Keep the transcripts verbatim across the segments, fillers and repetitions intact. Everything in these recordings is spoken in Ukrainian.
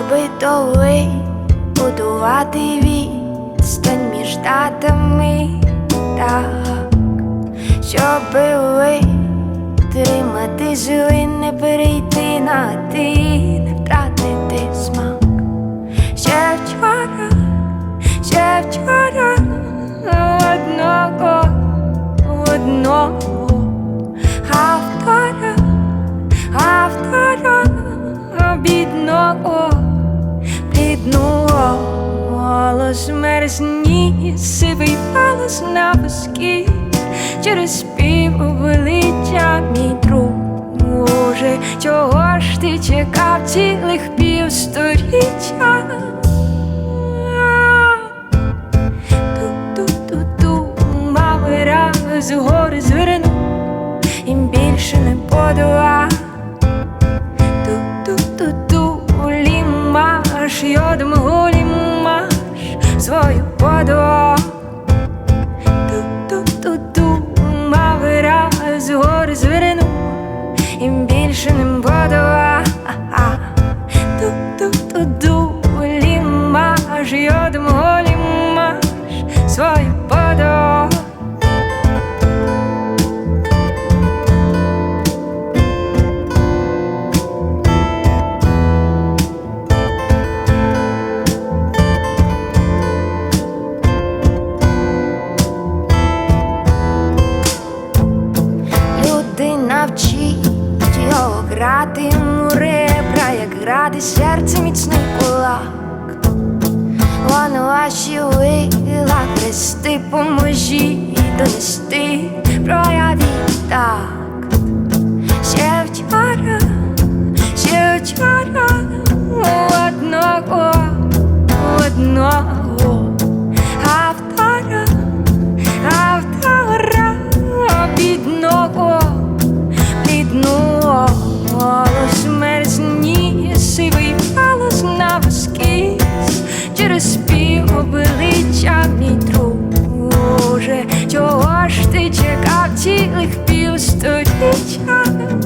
щоби довей будувати відстань між датами, так, щоби витримати зли, не перейти на ти, не втратити смак. Ще вчора, ще вчора одного, одного автора, автора бідного, бідного. Голос мерзні, сивий палас на воски, через спів велича, мій друже. Чого ж ти чекав цілих півсторіччя? Ту-ту-ту-ту, мами раз гори зверну, їм більше не подолати. Ту-ту-ту-ту, лімаш, йодом гулімаш свою подолу. Ту-ту-ту-ту, мами раз гори зверну, їм більше не подолати. Ту-ту-ту-ту, лімаш, йодом гулімаш свою подолу. Навчить його грати йому ребра, як грати серце міцний кулак. Воно ваші вила хрести, поможіть донести, проявіть так. Ще вчора, ще вчора одного, одного автора, автора бідного, бідного. Голос мерзні, сивий палас на воски, через спів обличчя, мій друже. Чого ж ти чекав цілих півсторіччя?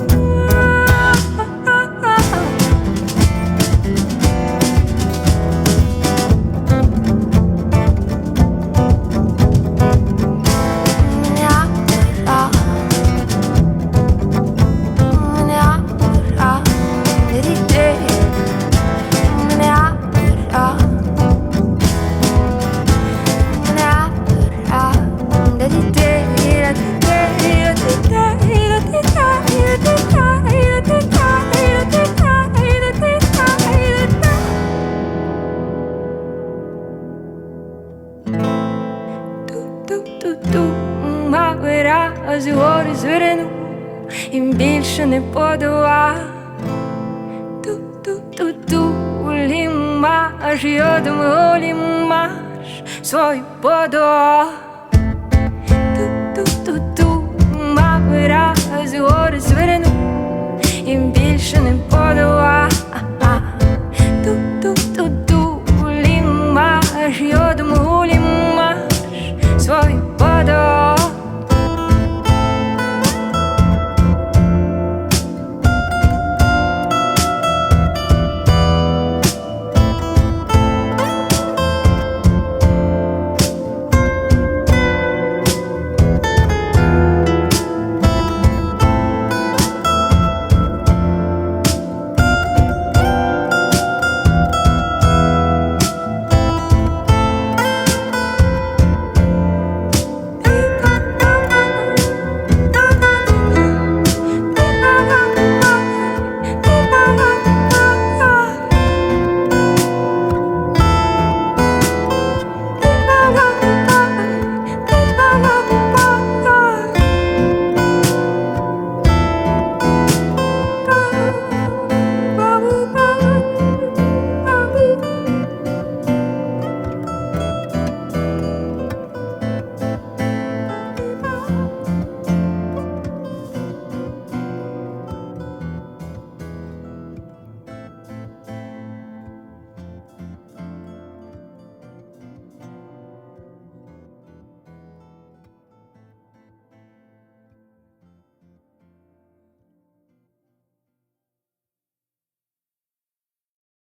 Ту-ту-ту, мами раз гори зверну, їм більше не подолати. Ту-ту-ту-ту, лімаш, йодом гулімаш свою подолу.